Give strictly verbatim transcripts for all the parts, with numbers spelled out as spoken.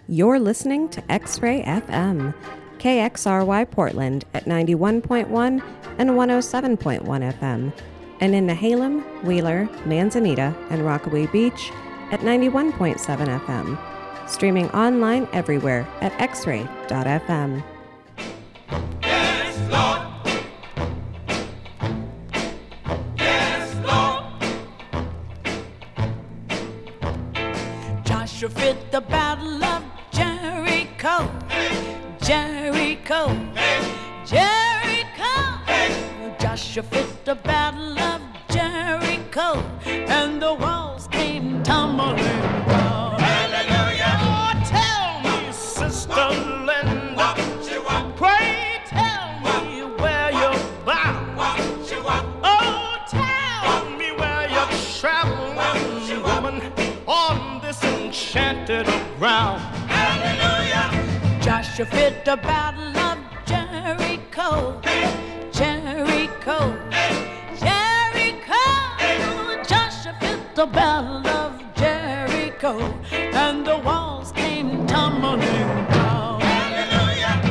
You're listening to X-Ray F M, K X R Y Portland at ninety-one point one and one oh seven point one F M, and in Nehalem, Wheeler, Manzanita, and Rockaway Beach at ninety-one point seven F M. Streaming online everywhere at x ray dot f m. Yes, Lord. Yes, Lord. Joshua fit the battle of Jericho. Jericho. Jericho. Joshua fit the battle of Jericho, and the walls came tumbling down. Enchanted ground. Hallelujah. Joshua fit the battle of Jericho. Jericho. Jericho. Joshua fit the battle of Jericho, and the walls came tumbling down. Hallelujah.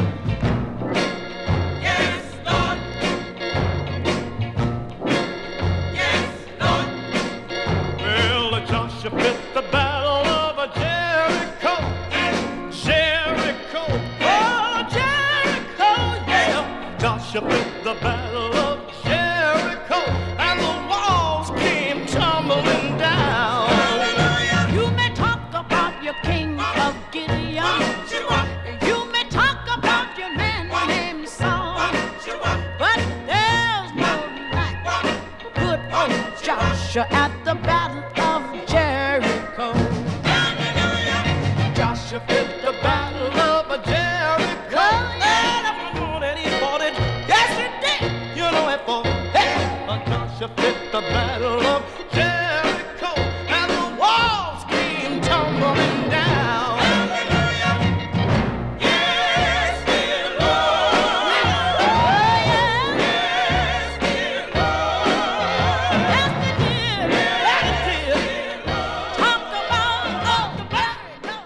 Yes, Lord. Yes, Lord. Well, Joshua fit the battle. Joshua fit the battle of Jericho, and the walls came tumbling down. Hallelujah. You may talk about your king of Gideon. You may talk about your man named Saul. But there's no like good old Joshua at the battle of Jericho. Hallelujah. Joshua fit the battle of Jericho. Joshua fit the battle of Jericho, and the walls came tumbling down. Hallelujah. Yes, dear Lord. Yes, dear Lord. Yes, dear Lord. Yes, dear Lord. Talk about the battle.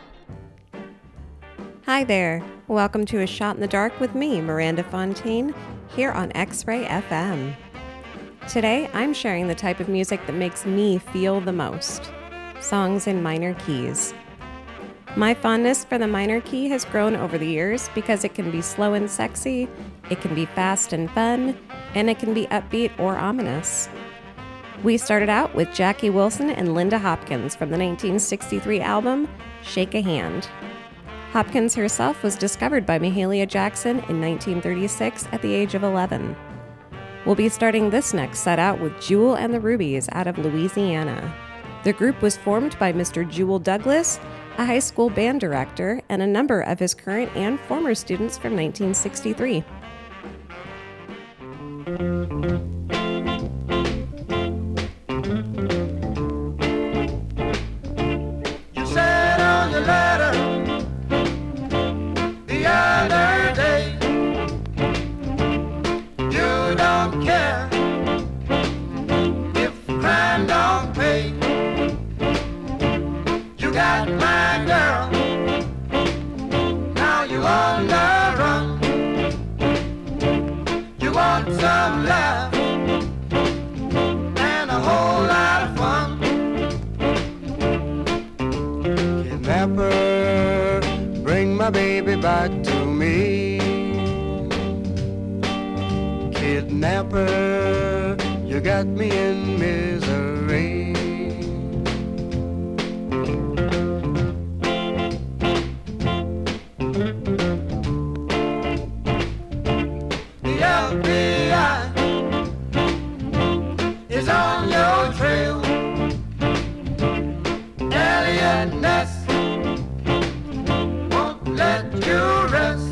Hi there. Welcome to A Shot in the Dark with me, Miranda Fontaine, here on X-Ray F M. Today, I'm sharing the type of music that makes me feel the most, songs in minor keys. My fondness for the minor key has grown over the years because it can be slow and sexy, it can be fast and fun, and it can be upbeat or ominous. We started out with Jackie Wilson and Linda Hopkins from the nineteen sixty-three album, Shake a Hand. Hopkins herself was discovered by Mahalia Jackson in nineteen thirty-six at the age of eleven. We'll be starting this next set out with Jewel and the Rubies out of Louisiana. The group was formed by Mister Jewel Douglas, a high school band director, and a number of his current and former students from nineteen sixty-three. You said on your letter the other day you don't care if crime don't pay. You got my girl, now you on the run. You want some love and a whole lot of fun. Kidnapper, bring my baby back to me. Kidnapper, you got me in misery. The F B I is on your trail. Elliot Ness won't let you rest.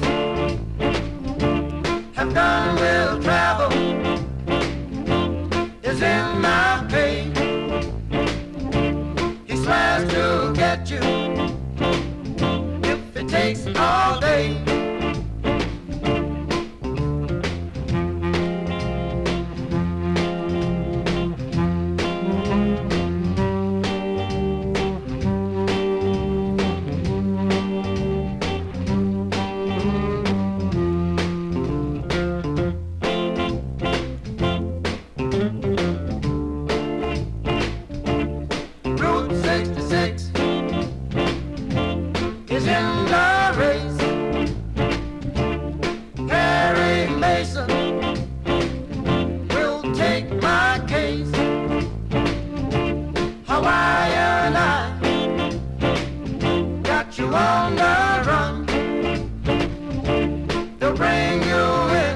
Have done will travel is in my pay. He swears to get you if it takes all day. is in the race. Harry Mason will take my case. Hawaii and I got you on the run. They'll bring you in,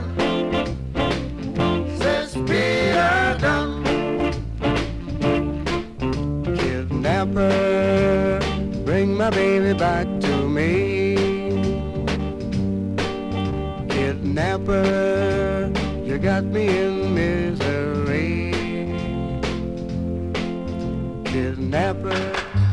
says Peter Dunn. Kidnapper, bring my baby back to me. Kidnapper, you got me in misery. Kidnapper.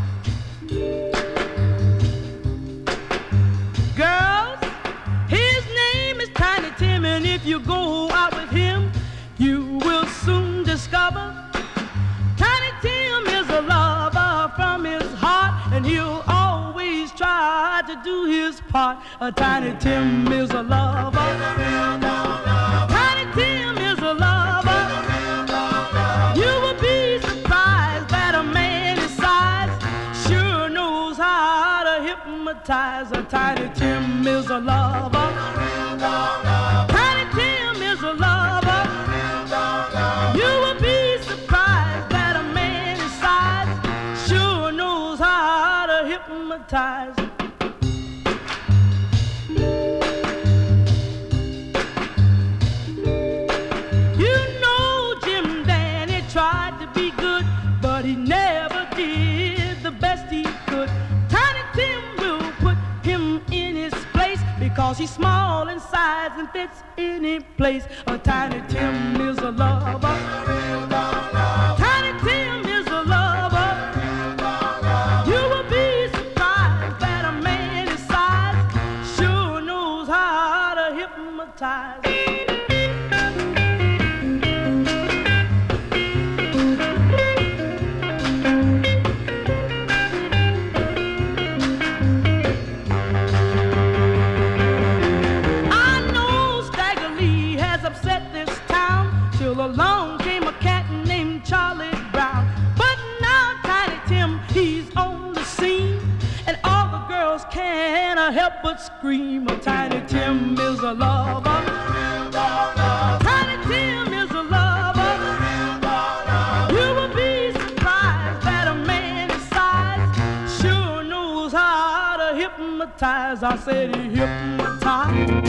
Girls, his name is Tiny Tim, and if you go out with him, you will soon discover Tiny Tim is a lover from his heart, and he'll always try to do his part. A Tiny Tim is a lover. Tiny Tim is a lover. You will be surprised that a man his size sure knows how to hypnotize. A Tiny Tim is a lover. Tiny Tim is a lover. You will be surprised that a man his size sure knows how to hypnotize. You know Jim Danny tried to be good, but he never did the best he could. Tiny Tim will put him in his place because he's small in size and fits any place. A Tiny Tim is a lover. Tiny Tim is a lover. You will be surprised that a man his size sure knows how to hypnotize. Along came a cat named Charlie Brown. But now Tiny Tim, he's on the scene, and all the girls can't help but scream. Oh, Tiny Tim is a lover. Tiny Tim is a lover. You will be surprised that a man his size sure knows how to hypnotize. I said he hypnotized.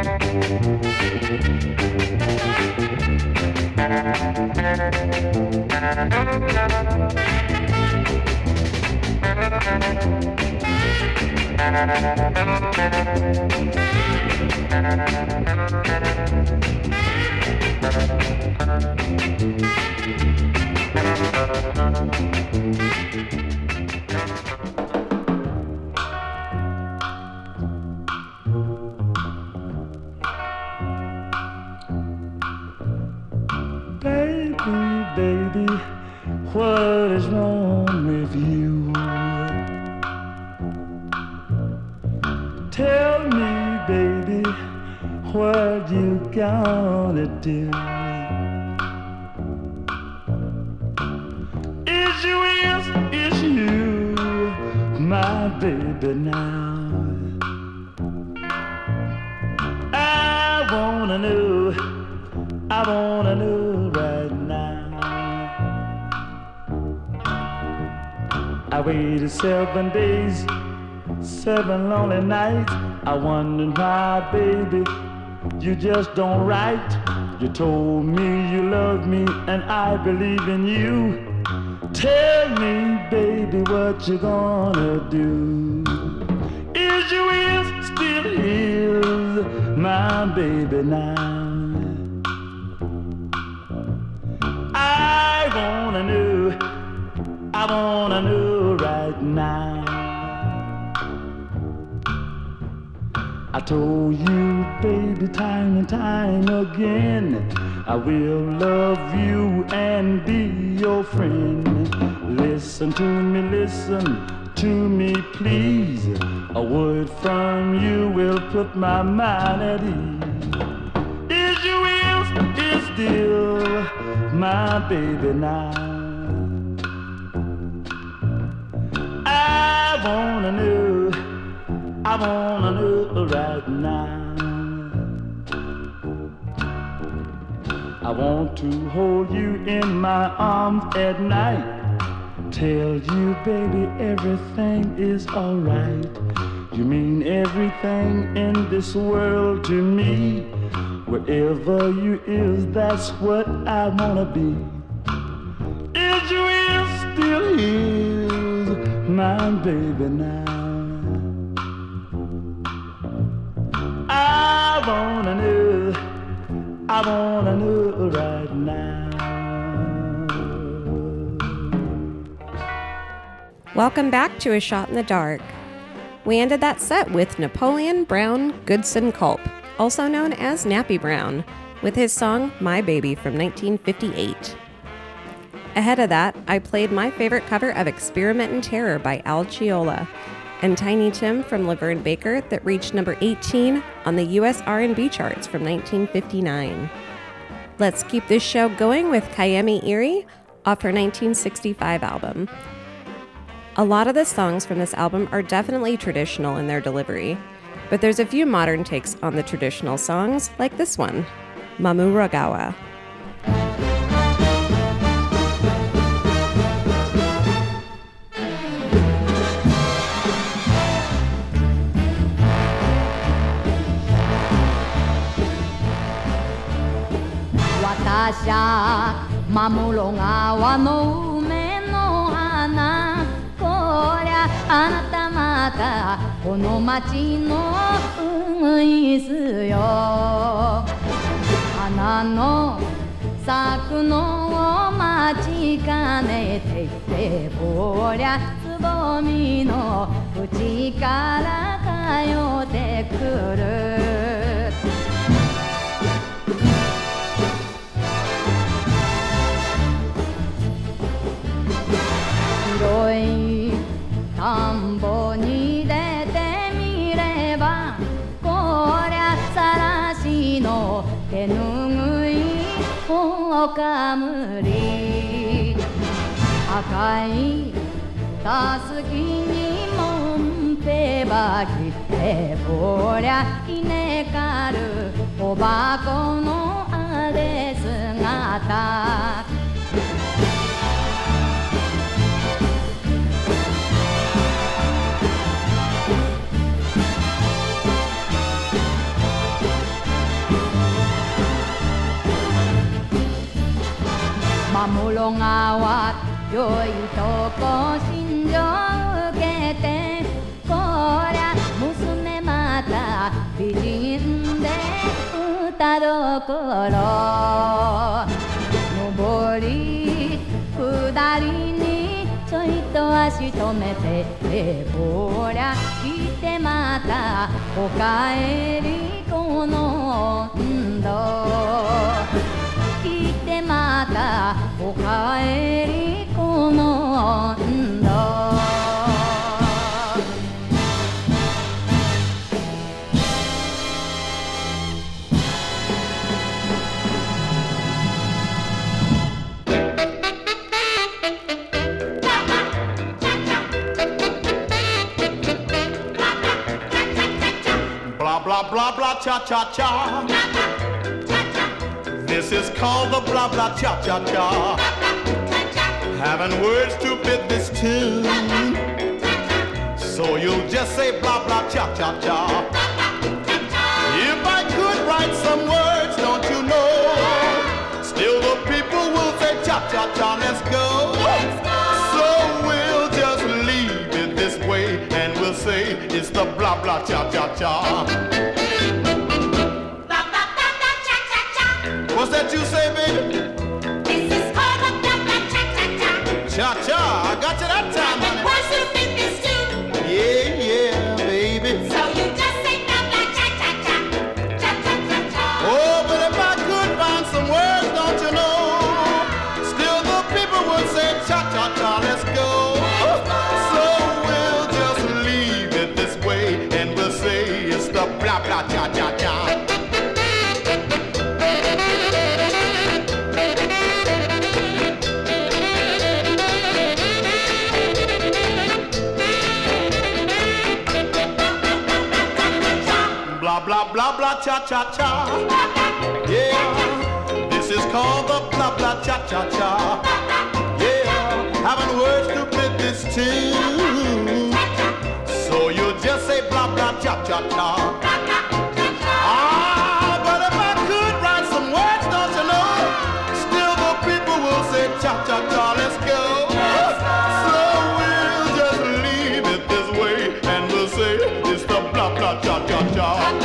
What is wrong with you? Tell me, baby, what you gonna do? Is you, is, is you, my baby now? I wanna know, I wanna know right now. I waited seven days, seven lonely nights. I wondered why, baby, you just don't write. You told me you love me and I believe in you. Tell me, baby, what you gonna do? Is you is still is my baby now? I wanna know, I wanna know right now. I told you, baby, time and time again, I will love you and be your friend. Listen to me, listen to me, please. A word from you will put my mind at ease. Is you is, is still my baby now? I wanna know, I wanna know right now. I want to hold you in my arms at night. Tell you, baby, everything is alright. You mean everything in this world to me. Wherever you is, that's what I wanna be. Is you is, still is my baby now. I wanna know, I wanna know right now. Welcome back to A Shot in the Dark. We ended that set with Napoleon Brown Goodson Culp, also known as Nappy Brown, with his song My Baby from nineteen fifty-eight. Ahead of that, I played my favorite cover of Experiment in Terror by Al Chiola, and Tiny Tim from Laverne Baker that reached number eighteen on the U S R and B charts from nineteen fifty-nine. Let's keep this show going with Kayemi Erie off her nineteen sixty-five album. A lot of the songs from this album are definitely traditional in their delivery, but there's a few modern takes on the traditional songs, like this one, Mamu Ragawa. 私は守ろ川の梅の花こりゃあなたまたこの町の海すよ花の咲くのを待ちかねていてこりゃつぼみの口から通ってくる広い田んぼに出てみればこりゃさらしの手ぬぐいおかむり赤いたすきにもんぺばきてこりゃ稲刈るおばこのあれ姿守ろ川良いとこ心情受けてこりゃ娘また美人で歌どころ上り下りにちょいと足止めてこりゃ来てまたおかえりこのんど来てまたおかえりこのんど Blah, blah, blah, cha-cha-cha. This is called the blah, blah, cha-cha-cha. Having words to fit this tune, so you'll just say blah, blah, cha-cha-cha. If I could write some words, don't you know, still the people will say cha-cha-cha, let's go. So we'll just leave it this way, and we'll say it's the blah, blah, cha-cha-cha. What's that you say, baby? This is called the blah blah cha-cha-cha. Cha-cha, I got you that time, honey. Words to fit this tune. Yeah, yeah, baby. So you just say blah blah cha-cha-cha. Cha-cha-cha-cha. Oh, but if I could find some words, don't you know, still the people would say cha-cha-cha, let's go. So we'll just leave it this way, and we'll say it's the blah blah cha-cha-cha. Blah, blah, blah, cha-cha-cha. Yeah, this is called the blah, blah, cha-cha-cha. Yeah, having words to fit this tune, so you just say blah, blah, cha-cha-cha. Ah, but if I could write some words, don't you know, still the people will say cha-cha-cha, let's go. So we'll just leave it this way, and we'll say it's the blah, blah, cha-cha-cha.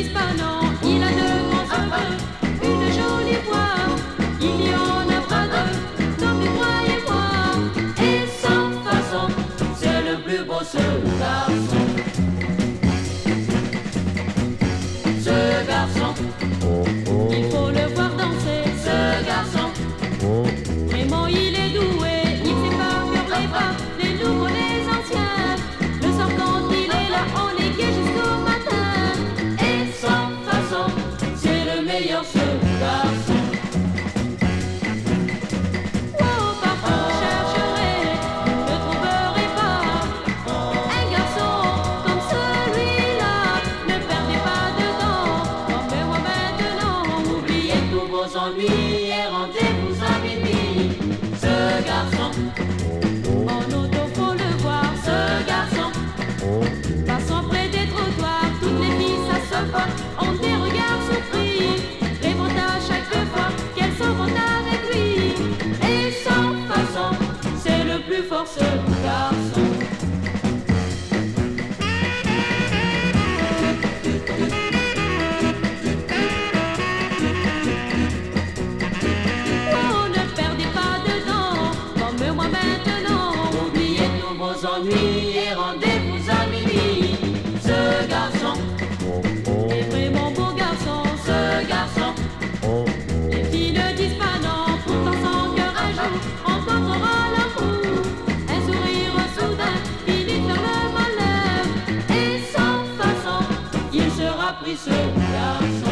d'Hispanan, il a de grands cheveux, une jolie voix, il y en a pas deux, comme vous croyez-moi, et sans façon, c'est le plus beau ce garçon. Ce garçon, il faut le voir danser, ce garçon. Vraiment il est doué, il sait pas faire les bras, les nouveaux, les anciens. Le soir quand il est là, on est gai jusqu'au matin. Et sans façon, c'est le meilleur ce garçon. Oh, partout je chercherai, ne trouverai pas un garçon comme celui-là. Ne perdez pas de temps, tombez-moi maintenant. Oubliez tous vos ennuis et rendez-vous à minuit. Ce garçon, en auto faut le voir, ce garçon. Passant près des trottoirs, toutes les filles ça se voit, ont des regards surpris, répondent à chaque fois qu'elles s'en vont avec lui. Et sans façon, c'est le plus fort ce garçon. Oh, ne perdez pas de temps, comme moi maintenant. Oubliez tous vos ennuis et rendez-vous à minuit. Ce garçon est vraiment beau garçon, ce garçon. Les filles ne disent pas non, pourtant son cœur un jour rencontrera l'amour. Un sourire soudain finit par le malheur. Et sans façon, il sera pris ce garçon.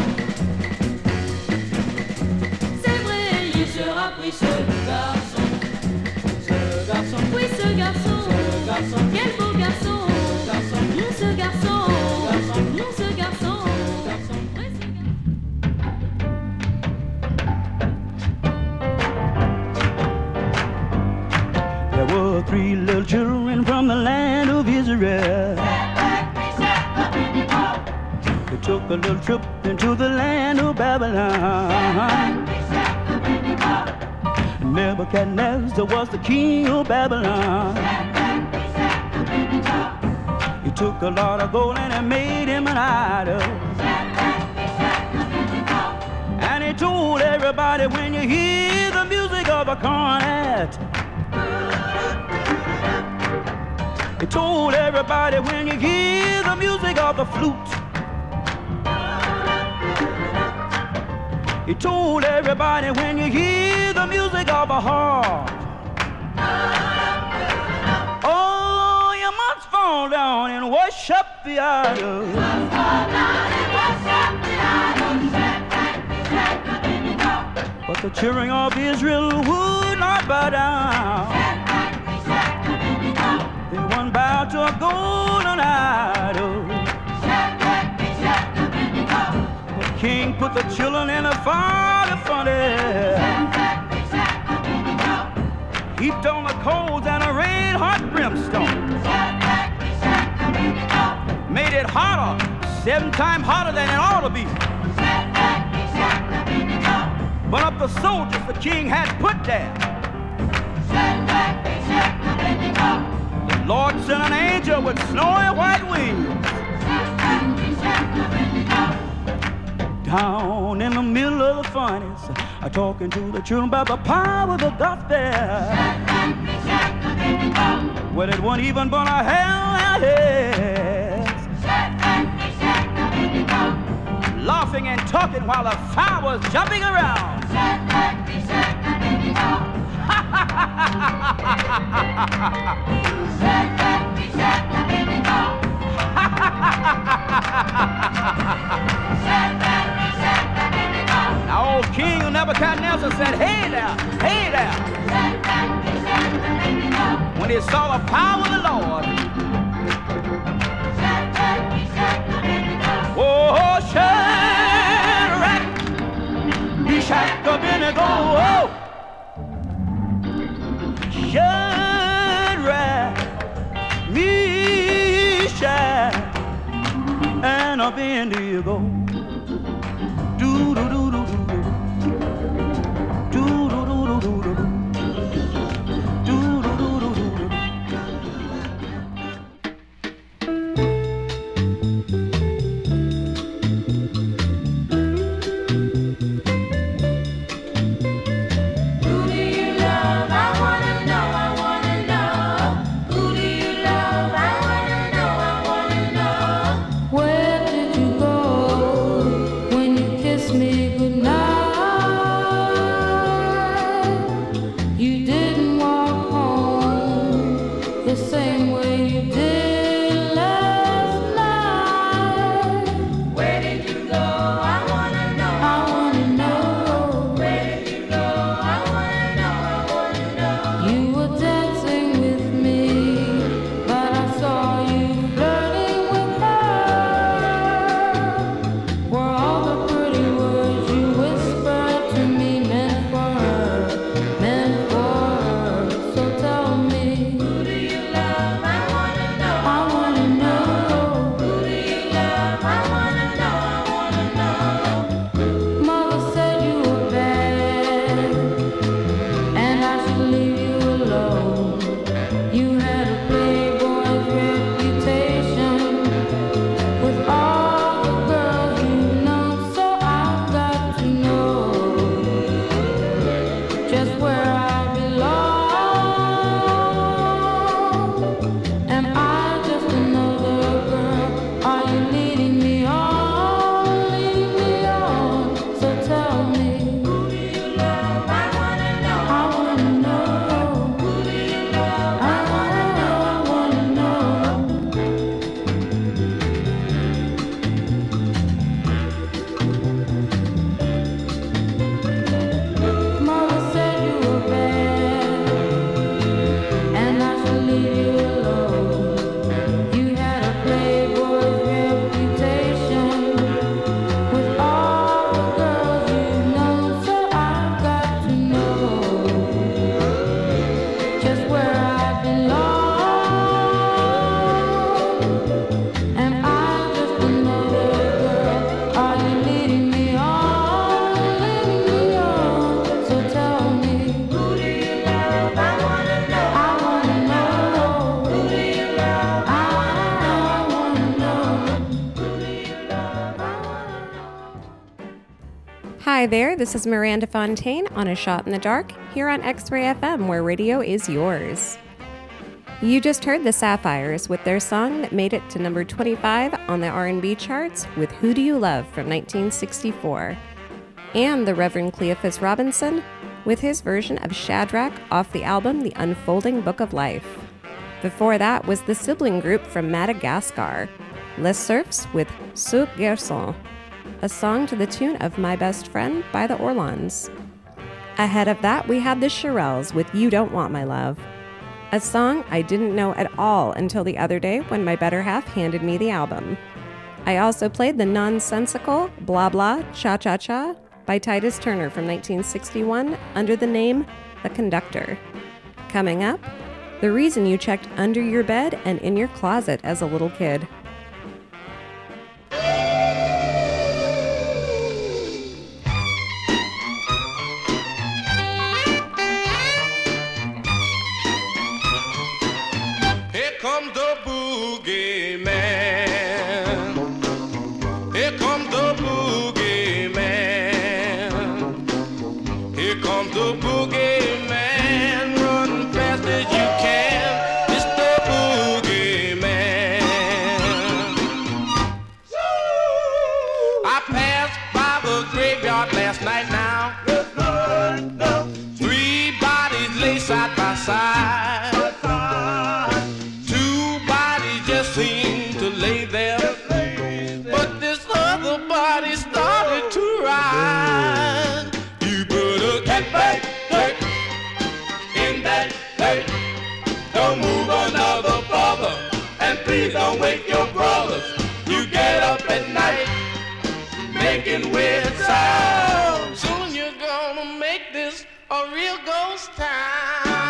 C'est vrai, il sera pris ce garçon. Ce garçon, oui ce garçon, ce garçon, quel beau garçon, ce garçon, mmh, ce garçon, mmh, ce garçon, oui, ce garçon. There were three little children from the land of Israel. They took a little trip into the land of Babylon. Nebuchadnezzar was the king of Babylon. He took a lot of gold and he made him an idol. And he told everybody, when you hear the music of a cornet, he told everybody, when you hear the music of the flute, he told everybody, when you hear the music of a harp, oh, you must fall down and worship the idol. But the children of Israel would not bow down. They wouldn't bow to a golden idol. The king put the children in a fire furnace, heaped on the coals and a red hot brimstone, made it hotter, seven times hotter than it ought to be. But up the soldiers the king had put there, the Lord sent an angel with snowy white wings. Down in the middle of the furnace, I'm talking to the children about the power of the gospel. Well, it wasn't even but a hell yes. Laughing and talking while the fire was jumping around. Now old King Nebuchadnezzar said, hey there, hey there. When he saw the power of the Lord, oh, Shadrach, Meshach, Abednego, oh, Shadrach, Meshach, and Abednego. Do do do do do do do do do do do do do do. Hi there, this is Miranda Fontaine on A Shot in the Dark here on X-Ray F M, where radio is yours. You just heard the Sapphires with their song that made it to number twenty-five on the R and B charts with Who Do You Love from nineteen sixty-four, and the Reverend Cleophas Robinson with his version of Shadrach off the album The Unfolding Book of Life. Before that was the sibling group from Madagascar, Les Surfs with Ce Garçon, a song to the tune of My Best Friend by the Orlons. Ahead of that, we had the Shirelles with You Don't Want My Love, a song I didn't know at all until the other day when my better half handed me the album. I also played the nonsensical Blah Blah Cha Cha Cha by Titus Turner from nineteen sixty-one under the name The Conductor. Coming up, the reason you checked under your bed and in your closet as a little kid. Here comes the boogeyman. Here comes the boogeyman. Here comes the boogeyman. Run fast as you can. It's the boogeyman. I passed by the graveyard last night now. Three bodies lay side by side. Seemed to lay there, but this other body started to rise. You better get back, dirt, in that dirt. Don't move another brother, and please don't wake your brothers. You get up at night, making weird sounds. Soon you're gonna make this a real ghost town.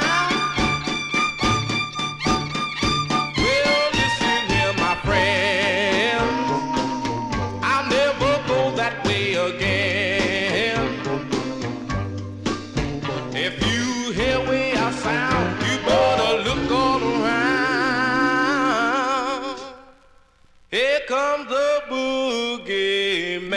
Here comes the boogeyman.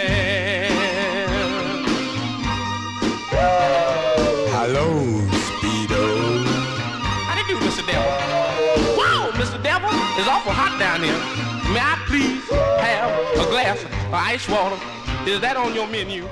Hello, Speedo. How do you do, Mister Devil? Wow, Mister Devil, it's awful hot down here. May I please have a glass of ice water? Is that on your menu?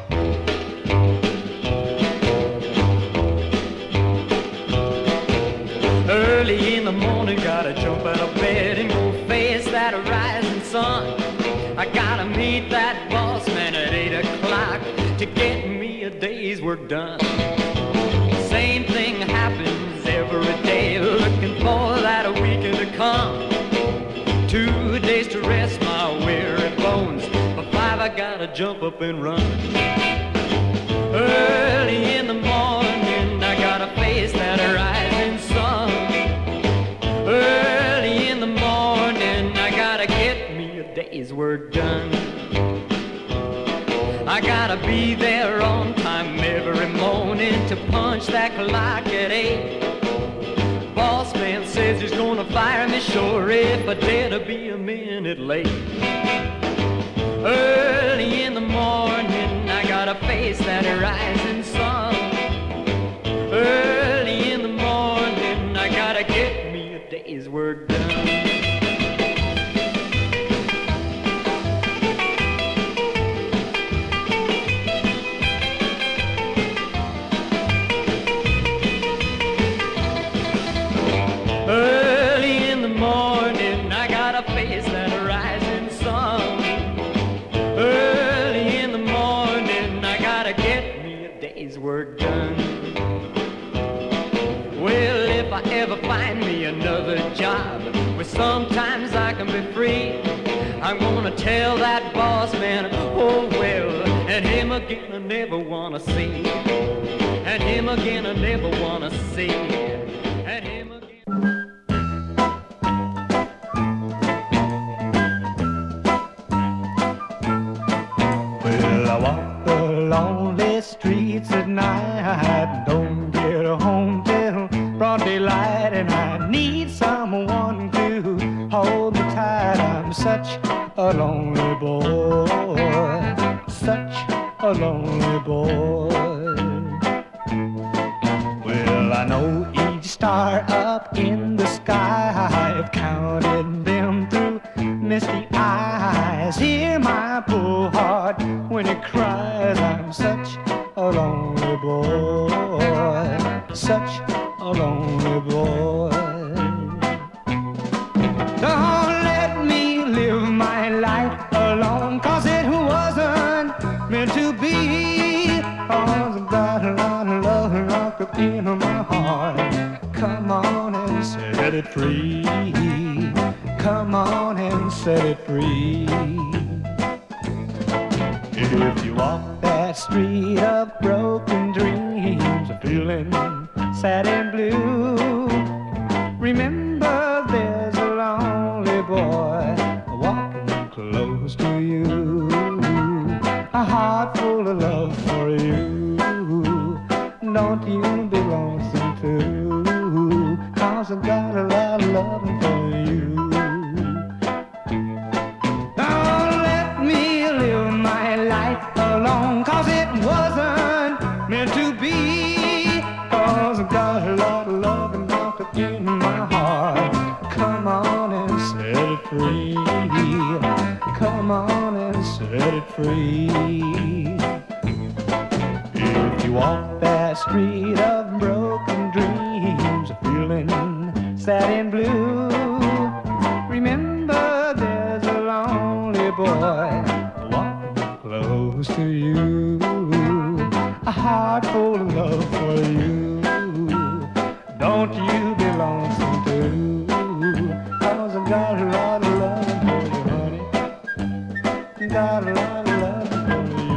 Early in the morning, gotta jump out of bed and go face that rising sun. I gotta meet that boss man at eight o'clock to get me a day's work done. Same thing happens every day, looking for that weekend to come. Two days to rest my weary bones, but five I gotta jump up and run. Early in the morning, I gotta face that rising sun. Early in the morning, I gotta get me a day's work done. I gotta be there on time every morning to punch that clock at eight. Boss man says he's gonna fire me sure if I dare to be a minute late. Early in the morning, I gotta face that rising sun. Early in the morning, I gotta get me a day's work done. Early in the morning, I gotta face that rising sun. Early in the morning, I gotta get me a day's work done. Well, if I ever find me another job where sometimes I can be free, I'm gonna tell that boss man, oh well, and him again I never wanna see, and him again I never wanna see, and him again. Well, I walk the lonely streets at night, don't get home till broad daylight, and I need someone to hold me tight. I'm such a lonely boy, such a lonely boy. Well, I know each star up in the sky, I've counted them through misty eyes. Hear my poor heart when it cries, I'm such a lonely boy, such a lonely boy. Don't let me live my life alone, 'cause it wasn't meant to be. 'Cause I've got a lot of love locked up in my heart. Come on and set it free. Come on and set it free. If you walk that street of broken dreams, feeling sad and blue, remember there's a lonely boy walking close to you, a heart full of love for you. Don't you be lonesome too, 'cause I've got a lot of love for you. Don't let me live my life alone, 'cause it wasn't meant to be. 'Cause I've got a lot of love and locked up in my heart. Come on and set it free. Come on and set it free. If you walk that street of broken dreams, feeling sad and blue, remember there's a lonely boy walking close to you, a heart full of love for you. Don't you be lonesome too, 'cause I've got a lot of love for you, honey. Got a lot of love for you.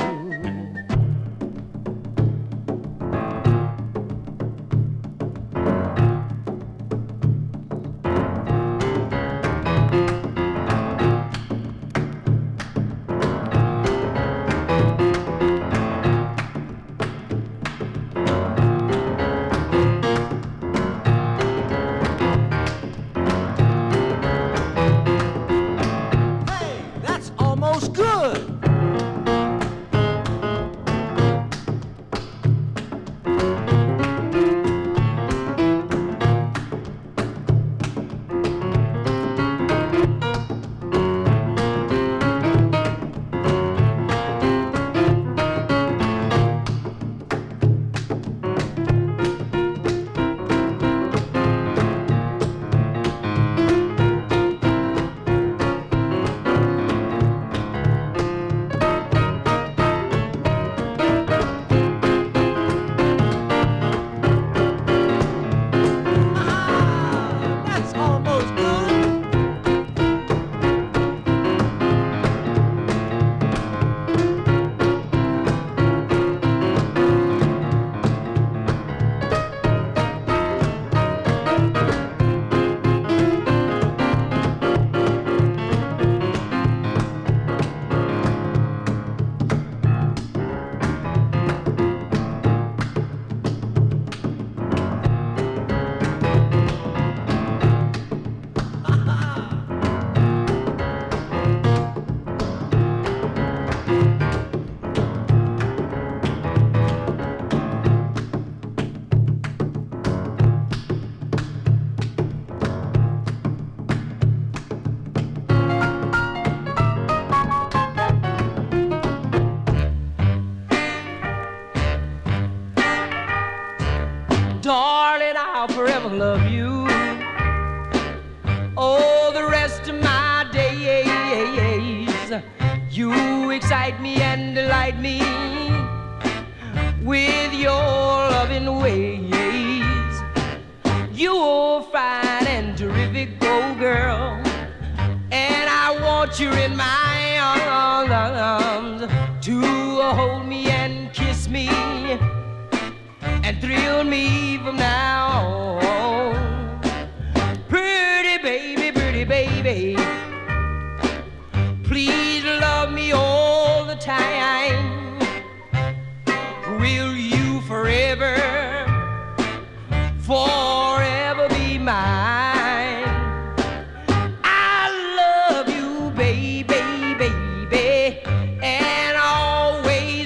Darling, I'll forever love you. Oh, the rest of my days. You excite me and delight me with your loving ways. You're fine and terrific, oh girl, and I want you in my arms to hold me and kiss me and thrill me from now on. Pretty baby, pretty baby, please love me all the time. Will you forever, forever be mine? I love you, baby, baby, and always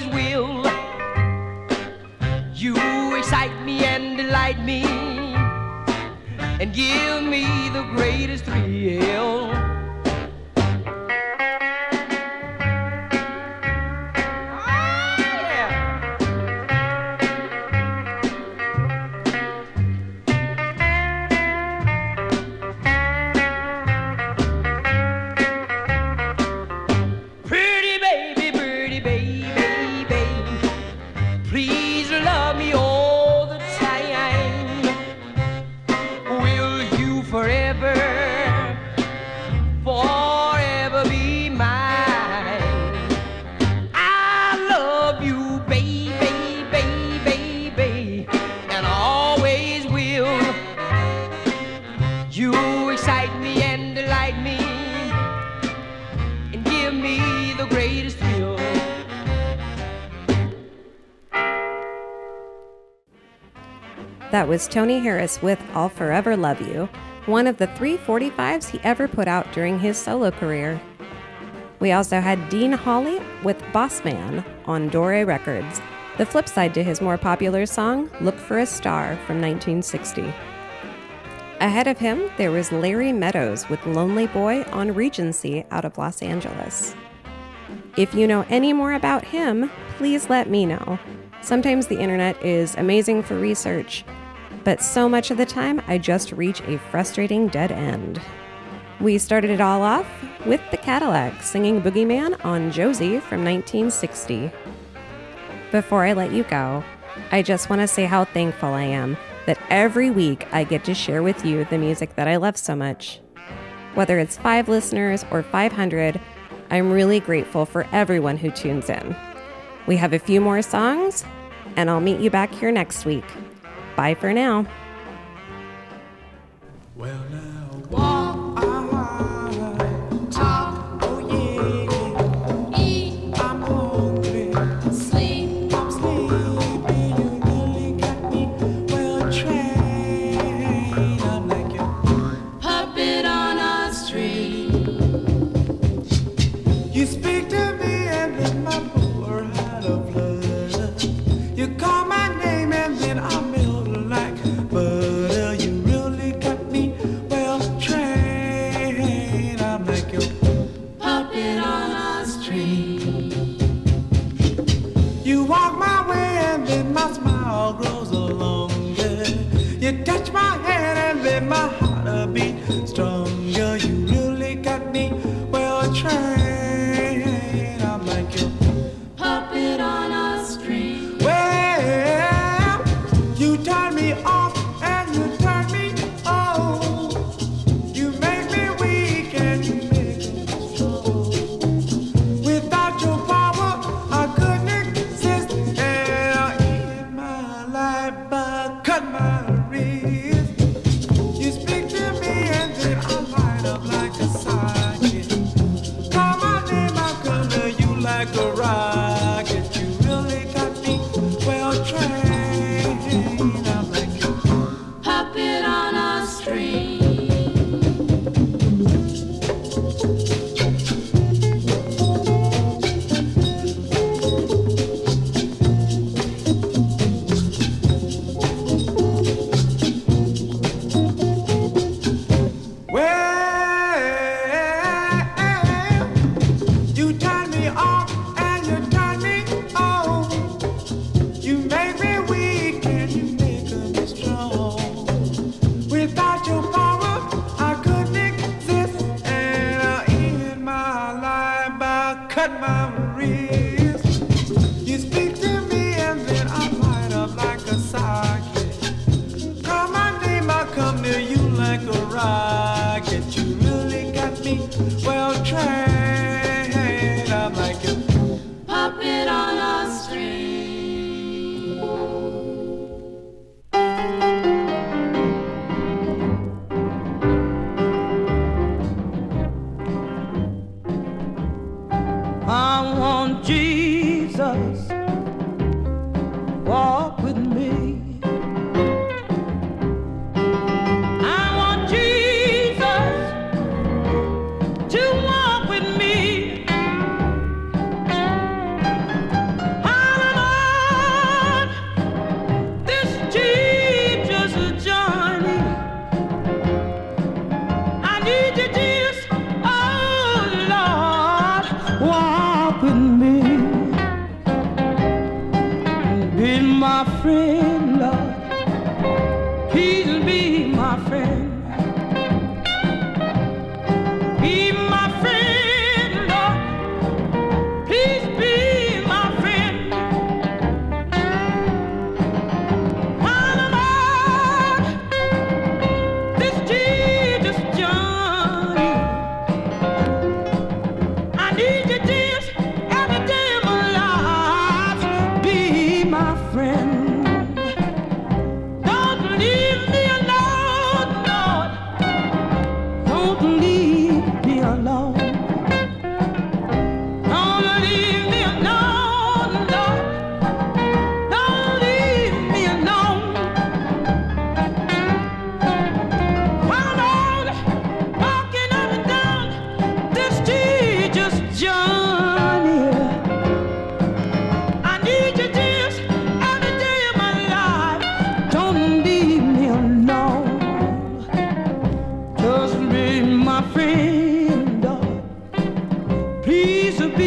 the greatest thrill. That was Tony Harris with I'll Forever Love You, one of the three forty-fives he ever put out during his solo career. We also had Dean Hawley with Boss Man on Dore Records, the flip side to his more popular song, Look for a Star from nineteen sixty. Ahead of him, there was Larry Meadows with Lonely Boy on Regency out of Los Angeles. If you know any more about him, please let me know. Sometimes the internet is amazing for research, but so much of the time I just reach a frustrating dead end. We started it all off with the Cadillacs singing Boogeyman on Josie from nineteen sixty. Before I let you go, I just want to say how thankful I am that every week I get to share with you the music that I love so much. Whether it's five listeners or five hundred, I'm really grateful for everyone who tunes in. We have a few more songs, and I'll meet you back here next week. Bye for now. Well, now. Walk, talk, oh yeah. Eat, I'm hungry. sleep, I'm sleepy. You really got me well trained. I'm like you. puppet on a string. You speak to me and then my poor heart of blood. You call my name and then I melt like butter. You really got me well trained. I'm like your Puppet on a string. You walk my way and then my smile grows longer. You touch my hand and then my heart a beat stronger. You really got me well trained. I'm like your Puppet on a string. well. You turn me off and you turn me on. You make me weak and you make me strong. Without your power, I couldn't exist. And I end my life by cut my wrist. You speak to me and then I light up like a socket. Call my name, I come to you like a rocket. You really got me well trained. I'm like you. Puppet on a string. Well, you turn me off and you turn me on. You make me weak and you make me strong. Without your power, I couldn't exist. And I end my life by cut my wrist. You speak to me and then I light up like a socket. Call my name, I come to you like a rocket. You really got me well trained. I'm like a Puppet on a string. I want Jesus walk with me. I want Jesus to walk with me. I'm on this Jesus journey. I need you, Jesus, oh Lord, walk with me. Be my friend, Lord. Please be my friend. Be my friend, Lord. Please be my friend. I'm on this Jesus journey. I need you, Jesus, every day of my life. Be my friend.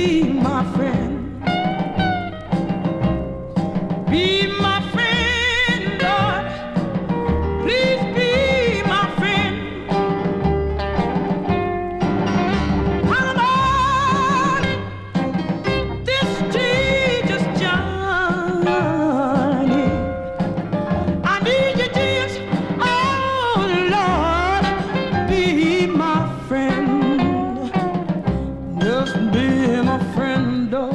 be my friend. Be my friend, Lord. Please be my friend. Lord, this Jesus Johnny, I need you, Jesus. Oh, Lord, be my friend. Just be my friend, oh.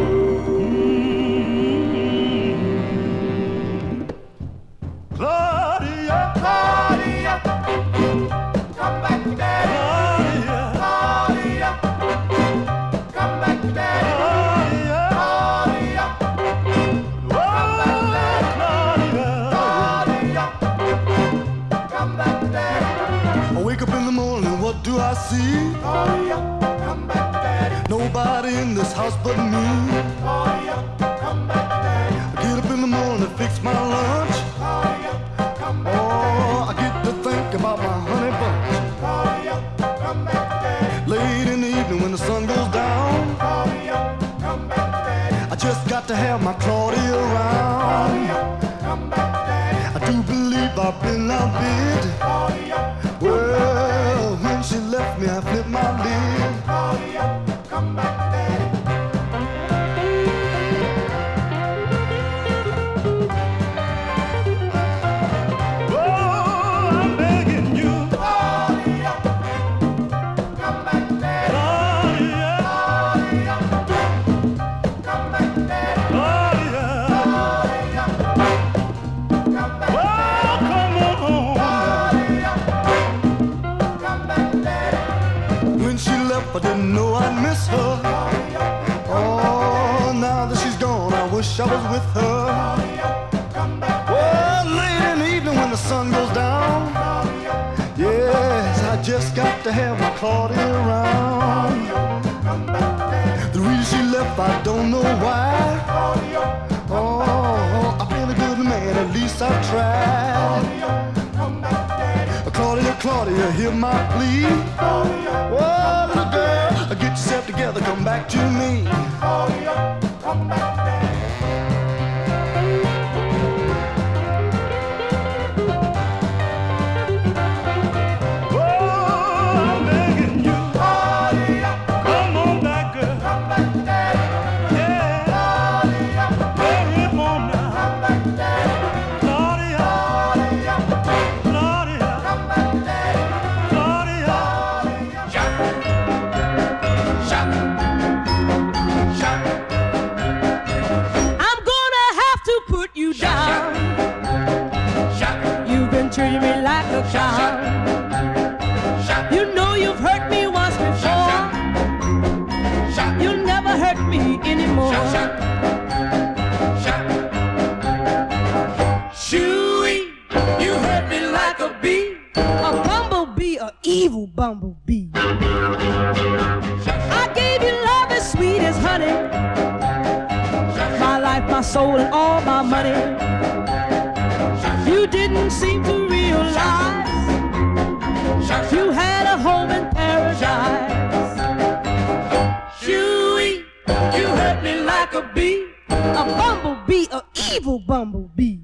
Claudia, Claudia, come back to daddy. Claudia, come back to daddy. Claudia, come back to daddy. Claudia, come back to daddy. I wake up in the morning, what do I see? Claudia, come back to daddy. Nobody in this house but me. Claudia, come back to daddy. I get up in the morning, fix my lunch. Claudia, come back to daddy. Oh, I get to think about my honey bunch. Claudia, come back to daddy. Late in the evening when the sun goes down. Claudia, come back to daddy. I just got to have my Claudia around. Claudia, come back to daddy. I do believe I've been outbid. Claudia, well, when she left me, I flipped my lid. Claudia, come back to daddy. Oh, I'm begging you. Claudia, come back to daddy. Claudia, come back to daddy. Claudia, come back. Well, come on home. Claudia, come back to daddy. When she left, I didn't know I'd miss her. Oh, now that she's gone, I wish I was with her. Well, late in the evening when the sun goes down. Yes, I just got to have my Claudia around. The reason she left, I don't know why. Oh, I've been a good man, at least I've tried. Claudia, Claudia, hear my plea. Oh, little girl, get yourself together, come back to me. Claudia, come back to daddy. Oh, I'm begging you. Claudia, come on back, girl. Come back to daddy. Yeah. Claudia, hurry home now. Come back to daddy. Claudia, Claudia, come back to daddy. Claudia, shut, shut, shut. I'm gonna have to put you down. You've been treating me like a clown. You know you've hurt me once before. You'll never hurt me anymore. Shooey, you hurt me like a bee, a bumblebee, a evil bumblebee. I gave you love as sweet as honey, my life, my soul, and all my money. You didn't seem to realize you had a home in paradise. Shooey, you hurt me like a bee, a bumblebee, a evil bumblebee.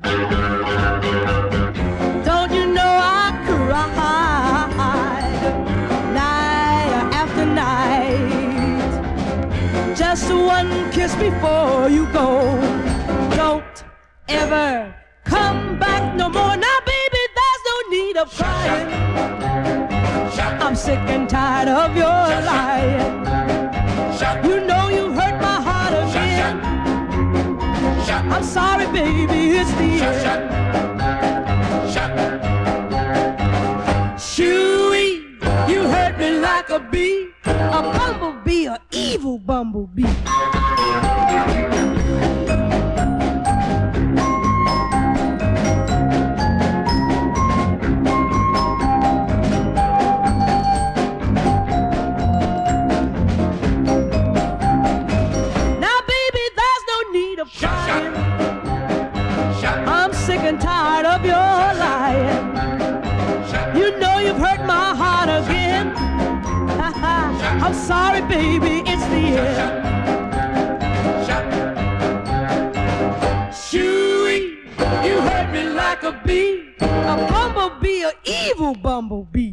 Don't you know I cried night after night? Just one kiss before you go. Don't ever come back no more. Now, baby, there's no need of crying. I'm sick and tired of your lying. You know you hurt my heart again. I'm sorry, baby, it's the end. Shooey, you hurt me like a bee, a bumblebee, a evil bumblebee. I'm sorry, baby, it's the end. bumblebee.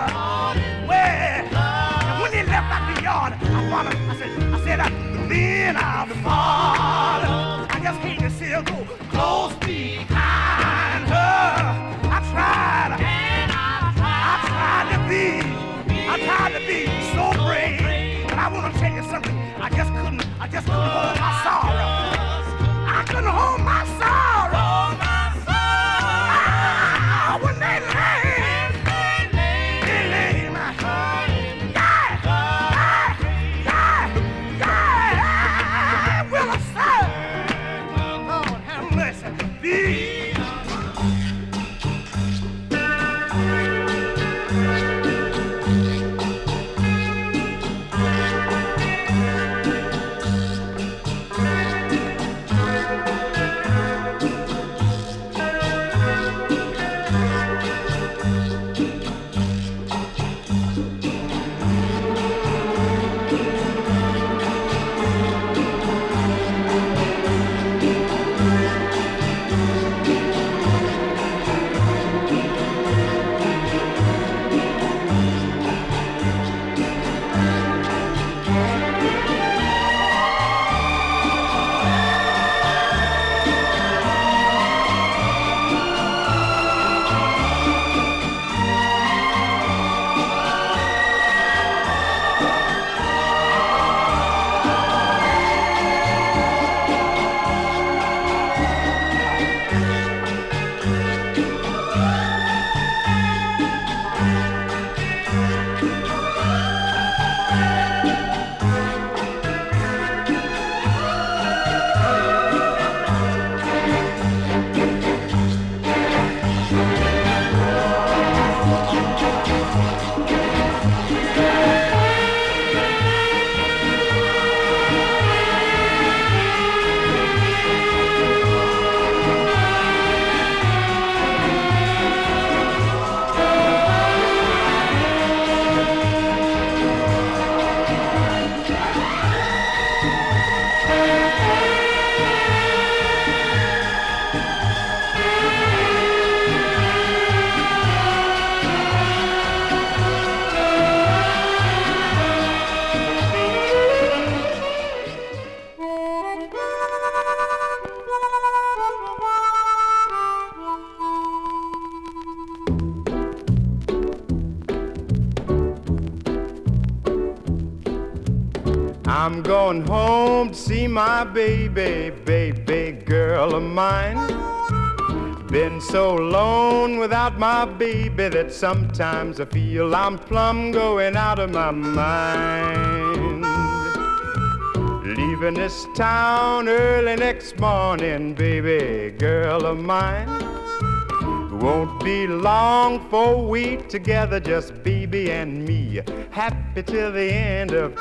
I said, I said, I, me just couldn't, I just couldn't hold my sorrow. I couldn't hold my sorrow. Ah, when they laid, they laid my heart. Yeah, yeah, yeah, yeah. Will I say? Lord have mercy. Be I'm going home to see my baby, baby girl of mine. Been so alone without my baby that sometimes I feel I'm plumb going out of my mind. Leaving this town early next morning, baby girl of mine. Won't be long for we together, just baby and me, happy till the end of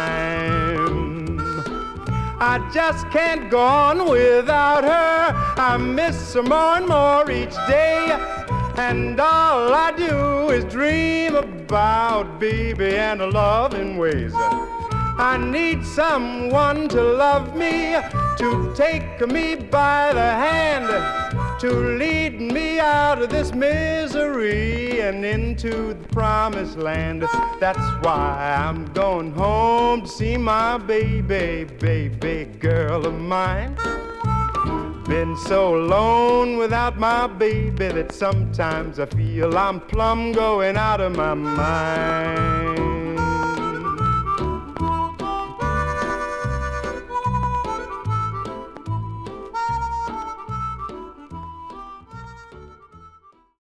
time. I just can't go on without her. I miss her more and more each day, and all I do is dream about baby and her loving ways. I need someone to love me, to take me by the hand, to lead me out of this misery and into the promised land. That's why I'm going home to see my baby, baby girl of mine. Been so alone without my baby that sometimes I feel I'm plumb going out of my mind.